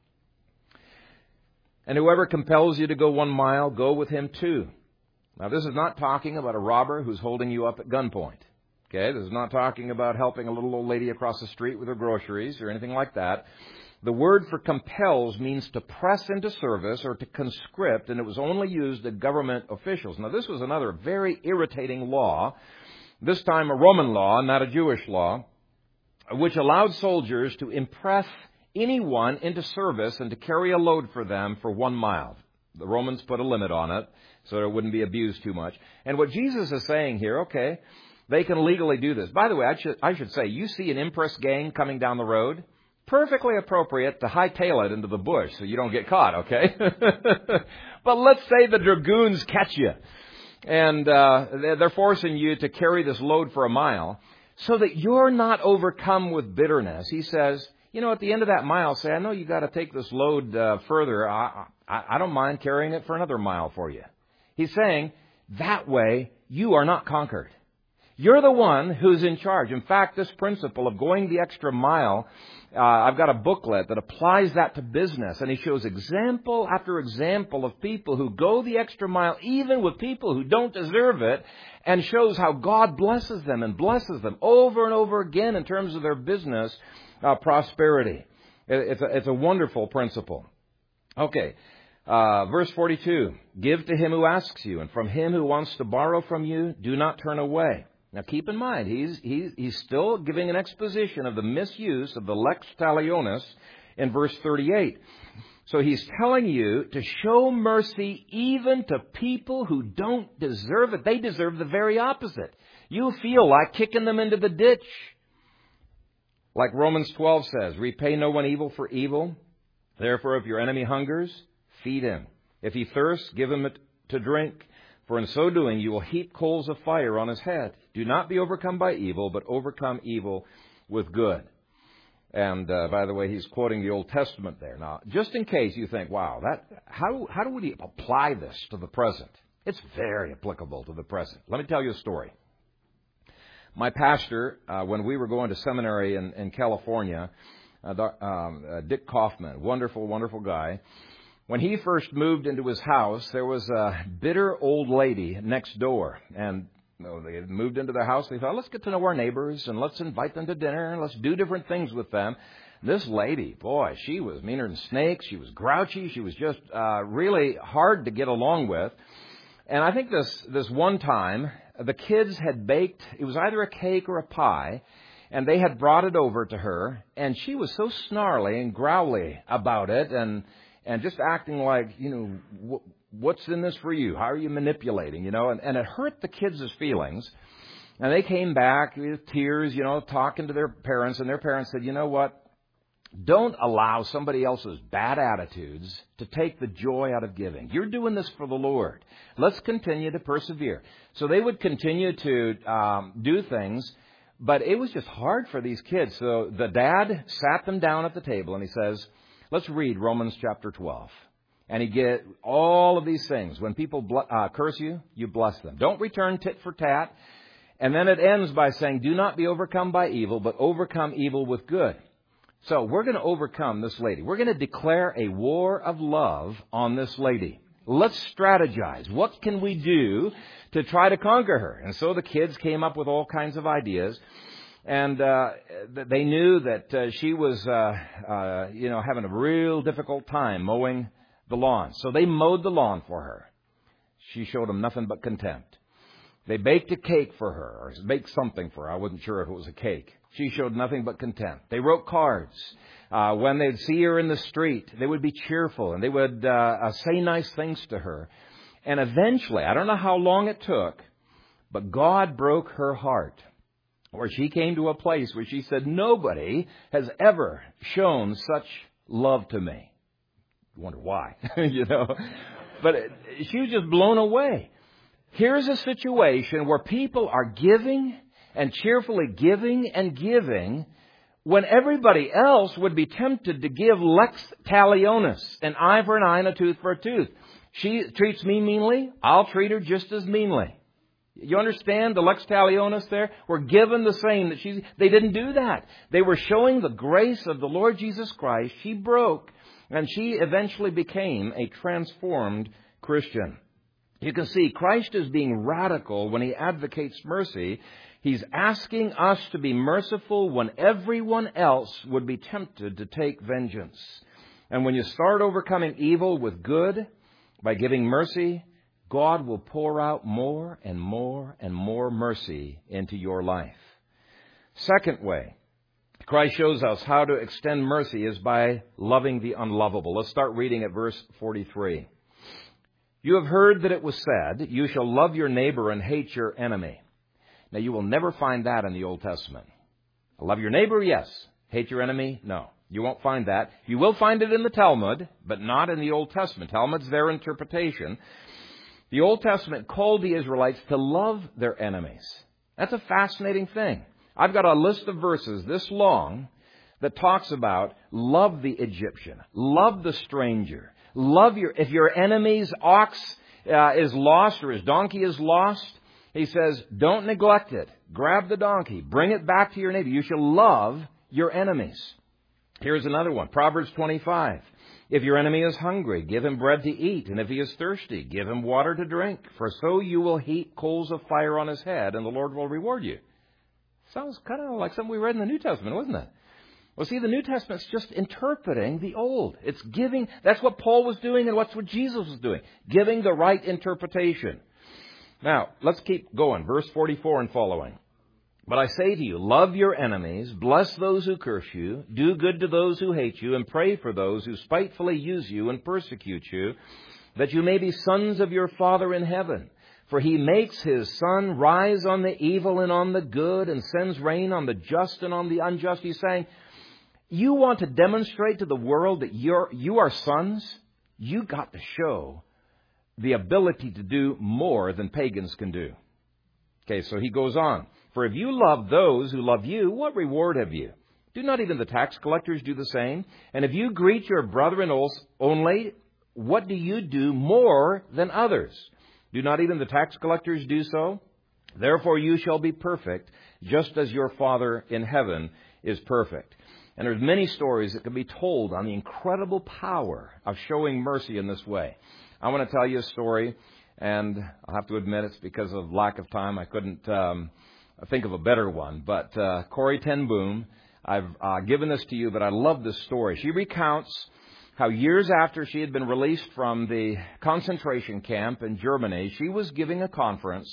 And whoever compels you to go one mile, go with him two. Now, this is not talking about a robber who's holding you up at gunpoint. Okay, this is not talking about helping a little old lady across the street with her groceries or anything like that. The word for compels means to press into service or to conscript, and it was only used of government officials. Now, this was another very irritating law, this time a Roman law, not a Jewish law, which allowed soldiers to impress anyone into service and to carry a load for them for one mile. The Romans put a limit on it so it wouldn't be abused too much. And what Jesus is saying here, okay, they can legally do this. By the way, I should, I should say, you see an impress gang coming down the road, perfectly appropriate to hightail it into the bush so you don't get caught, okay? But let's say the dragoons catch you, and uh, they're forcing you to carry this load for a mile so that you're not overcome with bitterness. He says, you know, at the end of that mile, say, I know you got to take this load uh, further. I, I, I don't mind carrying it for another mile for you. He's saying, that way, you are not conquered. You're the one who's in charge. In fact, this principle of going the extra mile, uh, I've got a booklet that applies that to business. And he shows example after example of people who go the extra mile, even with people who don't deserve it, and shows how God blesses them and blesses them over and over again in terms of their business uh, prosperity. It's a, it's a wonderful principle. Okay. Uh, verse forty-two, give to him who asks you, and from him who wants to borrow from you, do not turn away. Now keep in mind, he's, he's, he's still giving an exposition of the misuse of the lex talionis in verse thirty-eight. So he's telling you to show mercy even to people who don't deserve it. They deserve the very opposite. You feel like kicking them into the ditch. Like Romans twelve says, repay no one evil for evil. Therefore, if your enemy hungers, feed him. If he thirsts, give him it to drink. For in so doing, you will heap coals of fire on his head. Do not be overcome by evil, but overcome evil with good. And uh, by the way, he's quoting the Old Testament there. Now, just in case you think, wow, that how how do we apply this to the present? It's very applicable to the present. Let me tell you a story. My pastor, uh, when we were going to seminary in, in California, uh, um, uh, Dick Kaufman, wonderful, wonderful guy. When he first moved into his house, there was a bitter old lady next door. And you know, they had moved into their house. They thought, let's get to know our neighbors and let's invite them to dinner and let's do different things with them. This lady, boy, she was meaner than snakes. She was grouchy. She was just uh, really hard to get along with. And I think this, this one time, the kids had baked, it was either a cake or a pie, and they had brought it over to her. And she was so snarly and growly about it and And just acting like, you know, what's in this for you? How are you manipulating, you know? And, and it hurt the kids' feelings. And they came back with tears, you know, talking to their parents. And their parents said, you know what? Don't allow somebody else's bad attitudes to take the joy out of giving. You're doing this for the Lord. Let's continue to persevere. So they would continue to um, do things. But it was just hard for these kids. So the dad sat them down at the table and he says, let's read Romans chapter twelve. And he get all of these things. When people uh, curse you, you bless them. Don't return tit for tat. And then it ends by saying, do not be overcome by evil, but overcome evil with good. So we're going to overcome this lady. We're going to declare a war of love on this lady. Let's strategize. What can we do to try to conquer her? And so the kids came up with all kinds of ideas. And uh, they knew that uh, she was, uh, uh, you know, having a real difficult time mowing the lawn. So they mowed the lawn for her. She showed them nothing but contempt. They baked a cake for her, or baked something for her. I wasn't sure if it was a cake. She showed nothing but contempt. They wrote cards. Uh, when they'd see her in the street, they would be cheerful, and they would uh, uh, say nice things to her. And eventually, I don't know how long it took, but God broke her heart. Where she came to a place where she said, nobody has ever shown such love to me. You wonder why, you know. But it, she was just blown away. Here's a situation where people are giving and cheerfully giving and giving when everybody else would be tempted to give lex talionis, an eye for an eye and a tooth for a tooth. She treats me meanly, I'll treat her just as meanly. You understand the lex talionis there? We're given the same that she. They didn't do that. They were showing the grace of the Lord Jesus Christ. She broke, and she eventually became a transformed Christian. You can see Christ is being radical when he advocates mercy. He's asking us to be merciful when everyone else would be tempted to take vengeance. And when you start overcoming evil with good by giving mercy, God will pour out more and more and more mercy into your life. Second way, Christ shows us how to extend mercy is by loving the unlovable. Let's start reading at verse forty-three. You have heard that it was said, you shall love your neighbor and hate your enemy. Now, you will never find that in the Old Testament. Love your neighbor, yes. Hate your enemy, no. You won't find that. You will find it in the Talmud, but not in the Old Testament. Talmud's their interpretation. The Old Testament called the Israelites to love their enemies. That's a fascinating thing. I've got a list of verses this long that talks about love the Egyptian, love the stranger, love your, if your enemy's ox uh, is lost or his donkey is lost, he says, don't neglect it. Grab the donkey, bring it back to your neighbor. You shall love your enemies. Here's another one, Proverbs twenty-five. If your enemy is hungry, give him bread to eat, and if he is thirsty, give him water to drink. For so you will heap coals of fire on his head, and the Lord will reward you. Sounds kind of like something we read in the New Testament, wasn't it? Well, see, the New Testament's just interpreting the Old. It's giving, that's what Paul was doing, and what's what Jesus was doing, giving the right interpretation. Now, let's keep going. Verse forty-four and following. But I say to you, love your enemies, bless those who curse you, do good to those who hate you, and pray for those who spitefully use you and persecute you, that you may be sons of your Father in heaven. For he makes his sun rise on the evil and on the good, and sends rain on the just and on the unjust. He's saying, you want to demonstrate to the world that you're, you are sons? You got to show the ability to do more than pagans can do. Okay, so he goes on. For if you love those who love you, what reward have you? Do not even the tax collectors do the same? And if you greet your brethren only, what do you do more than others? Do not even the tax collectors do so? Therefore you shall be perfect, just as your Father in heaven is perfect. And there's many stories that can be told on the incredible power of showing mercy in this way. I want to tell you a story, and I'll have to admit it's because of lack of time. I couldn't um, think of a better one. But uh, Corrie ten Boom, I've uh, given this to you, but I love this story. She recounts how years after she had been released from the concentration camp in Germany, she was giving a conference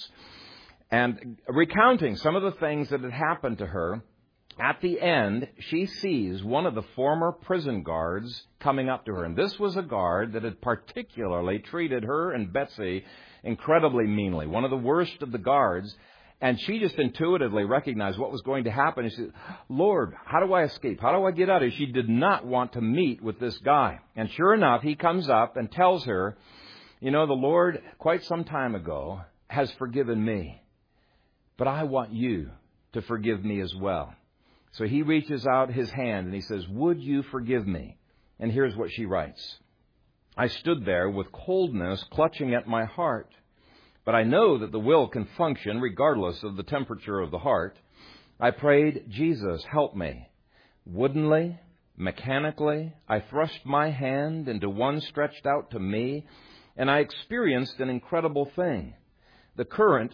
and recounting some of the things that had happened to her. At the end, she sees one of the former prison guards coming up to her. And this was a guard that had particularly treated her and Betsy incredibly meanly, one of the worst of the guards. And she just intuitively recognized what was going to happen. She said, Lord, how do I escape? How do I get out of here? She did not want to meet with this guy. And sure enough, he comes up and tells her, you know, the Lord, quite some time ago, has forgiven me. But I want you to forgive me as well. So he reaches out his hand and he says, would you forgive me? And here's what she writes. I stood there with coldness clutching at my heart. But I know that the will can function regardless of the temperature of the heart. I prayed, Jesus, help me. Woodenly, mechanically, I thrust my hand into one stretched out to me, and I experienced an incredible thing. The current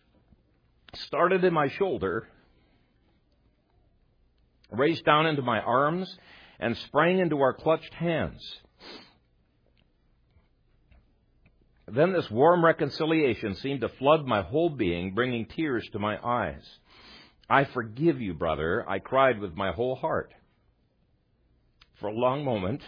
started in my shoulder, raced down into my arms, and sprang into our clutched hands. Then this warm reconciliation seemed to flood my whole being, bringing tears to my eyes. I forgive you, brother, I cried with my whole heart. For a long moment,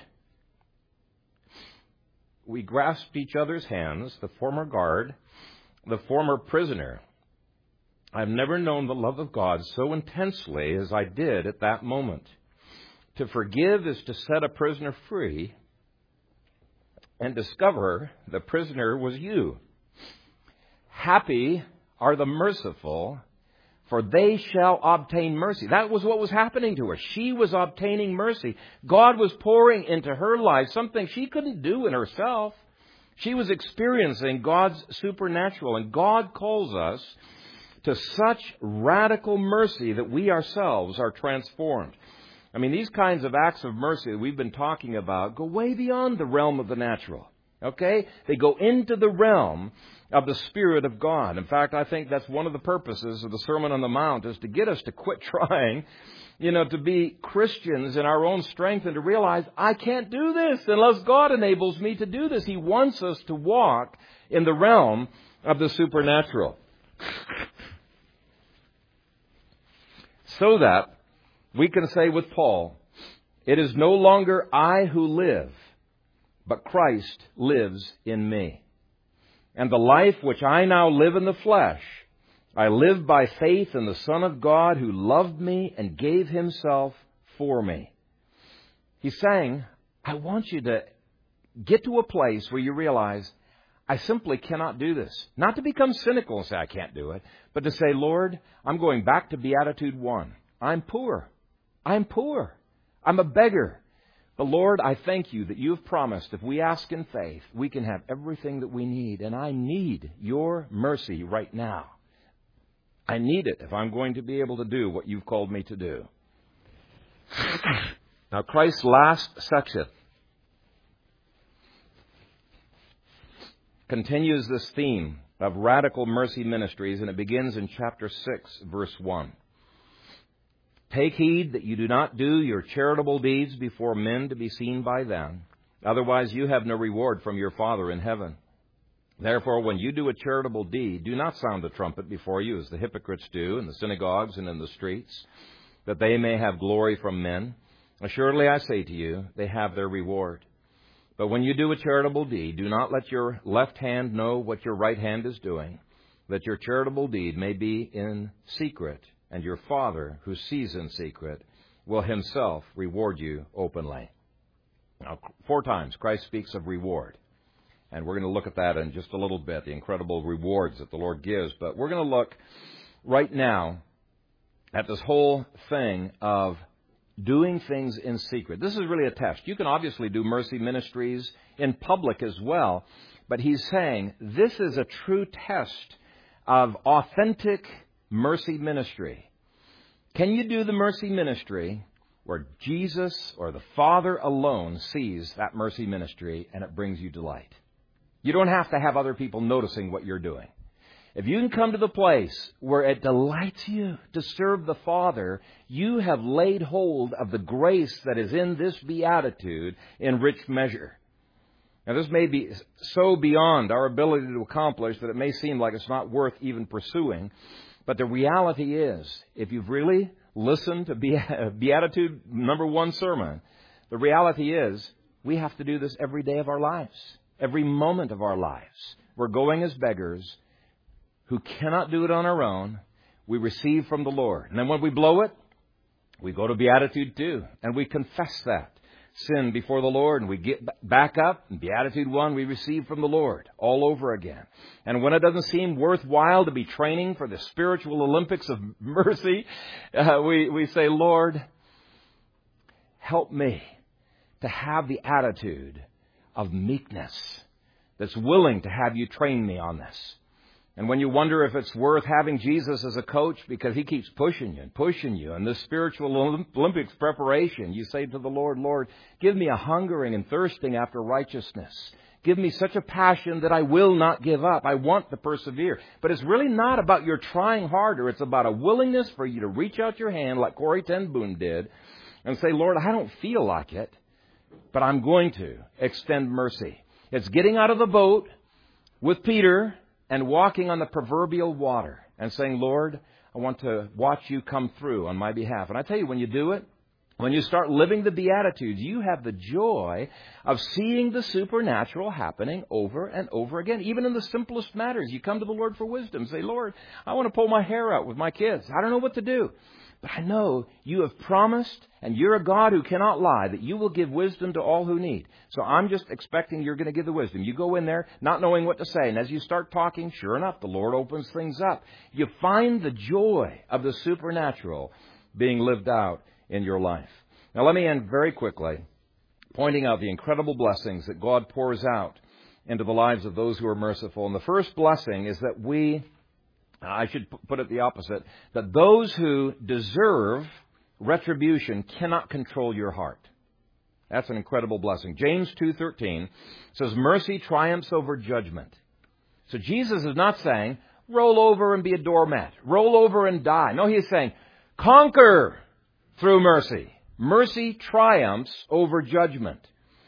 we grasped each other's hands, the former guard, the former prisoner. I've never known the love of God so intensely as I did at that moment. To forgive is to set a prisoner free and discover the prisoner was you. Happy are the merciful, for they shall obtain mercy. That was what was happening to her. She was obtaining mercy. God was pouring into her life something she couldn't do in herself. She was experiencing God's supernatural, and God calls us to such radical mercy that we ourselves are transformed. I mean, these kinds of acts of mercy that we've been talking about go way beyond the realm of the natural. Okay? They go into the realm of the Spirit of God. In fact, I think that's one of the purposes of the Sermon on the Mount, is to get us to quit trying, you know, to be Christians in our own strength and to realize, I can't do this unless God enables me to do this. He wants us to walk in the realm of the supernatural. So that we can say with Paul, it is no longer I who live, but Christ lives in me. And the life which I now live in the flesh, I live by faith in the Son of God who loved me and gave himself for me. He's saying, I want you to get to a place where you realize, I simply cannot do this. Not to become cynical and say, I can't do it, but to say, Lord, I'm going back to Beatitude one. I'm poor. I'm poor. I'm a beggar. But Lord, I thank you that you have promised if we ask in faith, we can have everything that we need. And I need your mercy right now. I need it if I'm going to be able to do what you've called me to do. Now, Christ's last section continues this theme of radical mercy ministries, and it begins in chapter six, verse one. Take heed that you do not do your charitable deeds before men to be seen by them. Otherwise you have no reward from your Father in heaven. Therefore, when you do a charitable deed, do not sound the trumpet before you, as the hypocrites do in the synagogues and in the streets, that they may have glory from men. Assuredly, I say to you, they have their reward. But when you do a charitable deed, do not let your left hand know what your right hand is doing, that your charitable deed may be in secret, and your Father, who sees in secret, will himself reward you openly. Now, four times Christ speaks of reward. And we're going to look at that in just a little bit, the incredible rewards that the Lord gives. But we're going to look right now at this whole thing of doing things in secret. This is really a test. You can obviously do mercy ministries in public as well. But he's saying this is a true test of authentic mercy ministry. Can you do the mercy ministry where Jesus or the Father alone sees that mercy ministry and it brings you delight? You don't have to have other people noticing what you're doing. If you can come to the place where it delights you to serve the Father, you have laid hold of the grace that is in this beatitude in rich measure. Now, this may be so beyond our ability to accomplish that it may seem like it's not worth even pursuing. But the reality is, if you've really listened to Beatitude number one sermon, the reality is we have to do this every day of our lives, every moment of our lives. We're going as beggars who cannot do it on our own. We receive from the Lord. And then when we blow it, we go to Beatitude two, and we confess that sin before the Lord, and we get back up. In Beatitude one, we receive from the Lord all over again. And when it doesn't seem worthwhile to be training for the spiritual Olympics of mercy, uh, we, we say, Lord, help me to have the attitude of meekness that's willing to have you train me on this. And when you wonder if it's worth having Jesus as a coach because he keeps pushing you and pushing you in this spiritual Olympics preparation, you say to the Lord, Lord, give me a hungering and thirsting after righteousness. Give me such a passion that I will not give up. I want to persevere. But it's really not about your trying harder. It's about a willingness for you to reach out your hand like Corrie ten Boom did and say, Lord, I don't feel like it, but I'm going to extend mercy. It's getting out of the boat with Peter and walking on the proverbial water and saying, Lord, I want to watch you come through on my behalf. And I tell you, when you do it, when you start living the Beatitudes, you have the joy of seeing the supernatural happening over and over again. Even in the simplest matters, you come to the Lord for wisdom. Say, Lord, I want to pull my hair out with my kids. I don't know what to do. But I know you have promised, and you're a God who cannot lie, that you will give wisdom to all who need. So I'm just expecting you're going to give the wisdom. You go in there not knowing what to say. And as you start talking, sure enough, the Lord opens things up. You find the joy of the supernatural being lived out in your life. Now let me end very quickly pointing out the incredible blessings that God pours out into the lives of those who are merciful. And the first blessing is that we... I should put it the opposite, that those who deserve retribution cannot control your heart. That's an incredible blessing. James two thirteen says, mercy triumphs over judgment. So Jesus is not saying, roll over and be a doormat, roll over and die. No, he is saying, conquer through mercy. Mercy triumphs over judgment.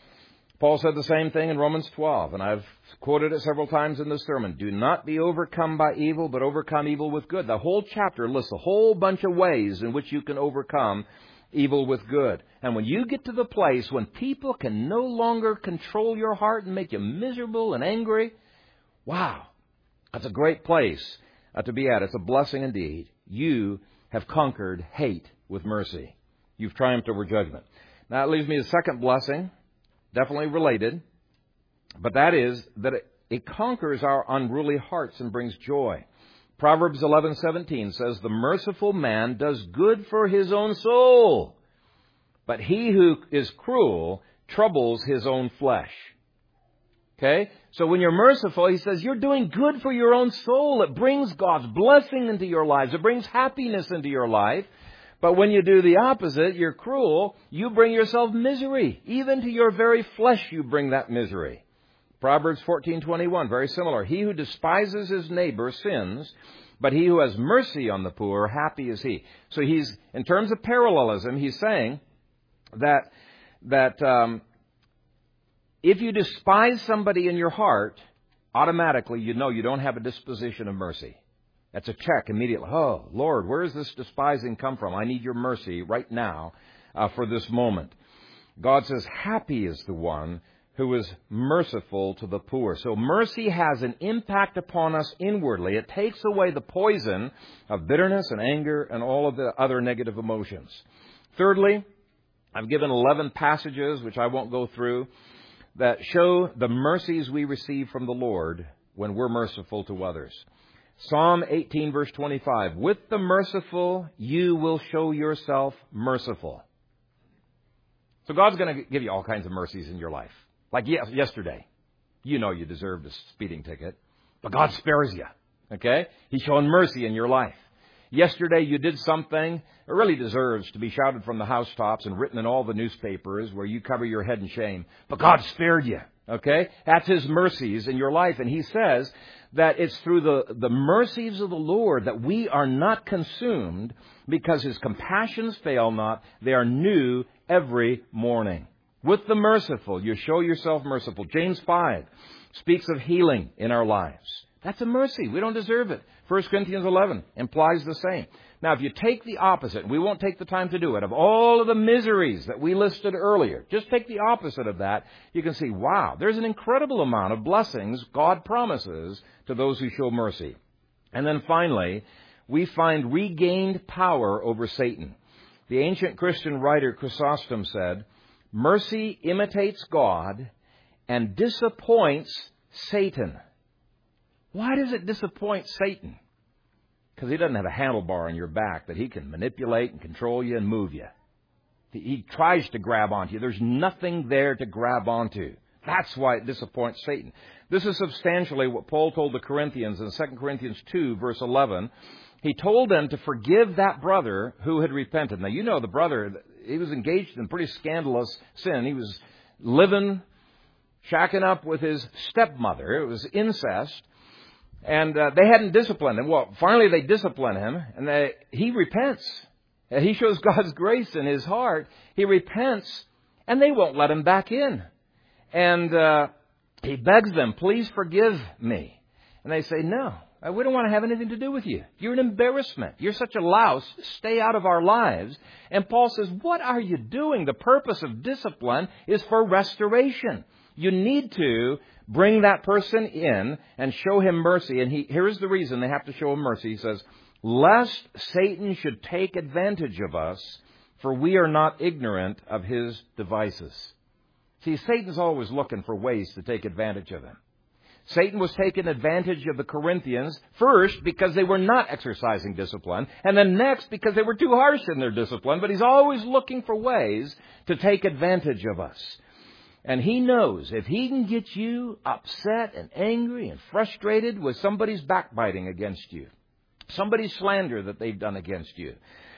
Paul said the same thing in Romans twelve, and I've quoted it several times in this sermon. Do not be overcome by evil, but overcome evil with good. The whole chapter lists a whole bunch of ways in which you can overcome evil with good. And when you get to the place when people can no longer control your heart and make you miserable and angry, wow, that's a great place uh, to be at. It's a blessing indeed. You have conquered hate with mercy. You've triumphed over judgment. Now, that leaves me the second blessing, definitely related, but that is that it, it conquers our unruly hearts and brings joy. Proverbs eleven seventeen says, "The merciful man does good for his own soul, but he who is cruel troubles his own flesh." Okay? So when you're merciful, he says, you're doing good for your own soul. It brings God's blessing into your lives. It brings happiness into your life. But when you do the opposite, you're cruel, you bring yourself misery. Even to your very flesh, you bring that misery. Proverbs fourteen twenty-one, very similar. "He who despises his neighbor sins, but he who has mercy on the poor, happy is he." So he's, in terms of parallelism, he's saying that, that, um, if you despise somebody in your heart, automatically you know you don't have a disposition of mercy. That's a check immediately. Oh, Lord, where does this despising come from? I need your mercy right now uh, for this moment. God says, happy is the one who is merciful to the poor. So mercy has an impact upon us inwardly. It takes away the poison of bitterness and anger and all of the other negative emotions. Thirdly, I've given eleven passages, which I won't go through, that show the mercies we receive from the Lord when we're merciful to others. Psalm eighteen, verse twenty-five, "With the merciful, you will show yourself merciful." So God's going to give you all kinds of mercies in your life. Like yes, yesterday, you know you deserved a speeding ticket, but God spares you. Okay? He's showing mercy in your life. Yesterday you did something that really deserves to be shouted from the housetops and written in all the newspapers where you cover your head in shame. But God spared you. Okay? That's His mercies in your life. And He says that it's through the, the mercies of the Lord that we are not consumed, because His compassions fail not. They are new every morning. With the merciful, you show yourself merciful. James five speaks of healing in our lives. That's a mercy. We don't deserve it. First Corinthians eleven implies the same. Now, if you take the opposite, we won't take the time to do it, of all of the miseries that we listed earlier, just take the opposite of that, you can see, wow, there's an incredible amount of blessings God promises to those who show mercy. And then finally, we find regained power over Satan. The ancient Christian writer Chrysostom said, "Mercy imitates God and disappoints Satan." Why does it disappoint Satan? Because he doesn't have a handlebar on your back that he can manipulate and control you and move you. He tries to grab onto you. There's nothing there to grab onto. That's why it disappoints Satan. This is substantially what Paul told the Corinthians in Second Corinthians two, verse eleven. He told them to forgive that brother who had repented. Now, you know the brother, he was engaged in pretty scandalous sin. He was living, shacking up with his stepmother. It was incest. And uh, they hadn't disciplined him. Well, finally they discipline him, and they, he repents. He shows God's grace in his heart. He repents, and they won't let him back in. And uh, he begs them, "Please forgive me." And they say, "No, we don't want to have anything to do with you. You're an embarrassment. You're such a louse. Stay out of our lives." And Paul says, what are you doing? The purpose of discipline is for restoration. You need to bring that person in and show him mercy. And he, here's the reason they have to show him mercy. He says, "Lest Satan should take advantage of us, for we are not ignorant of his devices." See, Satan's always looking for ways to take advantage of him. Satan was taking advantage of the Corinthians, first because they were not exercising discipline, and then next because they were too harsh in their discipline. But he's always looking for ways to take advantage of us. And he knows if he can get you upset and angry and frustrated with somebody's backbiting against you, somebody's slander that they've done against you,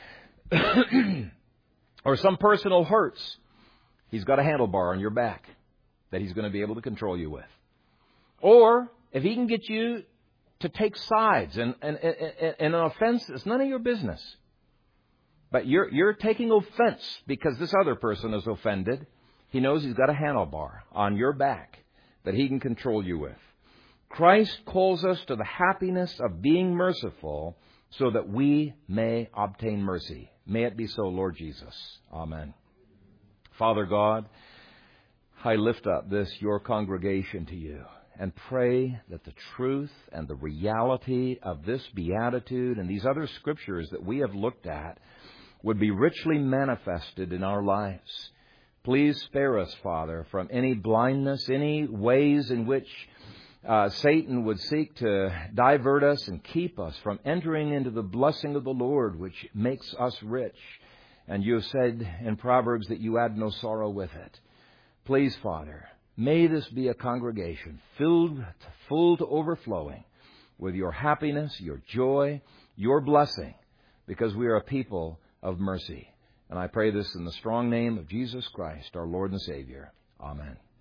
or some personal hurts, he's got a handlebar on your back that he's going to be able to control you with. Or if he can get you to take sides and, and, and, and an offense is none of your business, but you're, you're taking offense because this other person is offended, he knows he's got a handlebar on your back that he can control you with. Christ calls us to the happiness of being merciful so that we may obtain mercy. May it be so, Lord Jesus. Amen. Father God, I lift up this, your congregation, to you and pray that the truth and the reality of this beatitude and these other scriptures that we have looked at would be richly manifested in our lives. Please spare us, Father, from any blindness, any ways in which uh, Satan would seek to divert us and keep us from entering into the blessing of the Lord, which makes us rich. And you have said in Proverbs that you add no sorrow with it. Please, Father, may this be a congregation filled, full to overflowing with your happiness, your joy, your blessing, because we are a people of mercy. And I pray this in the strong name of Jesus Christ, our Lord and Savior. Amen.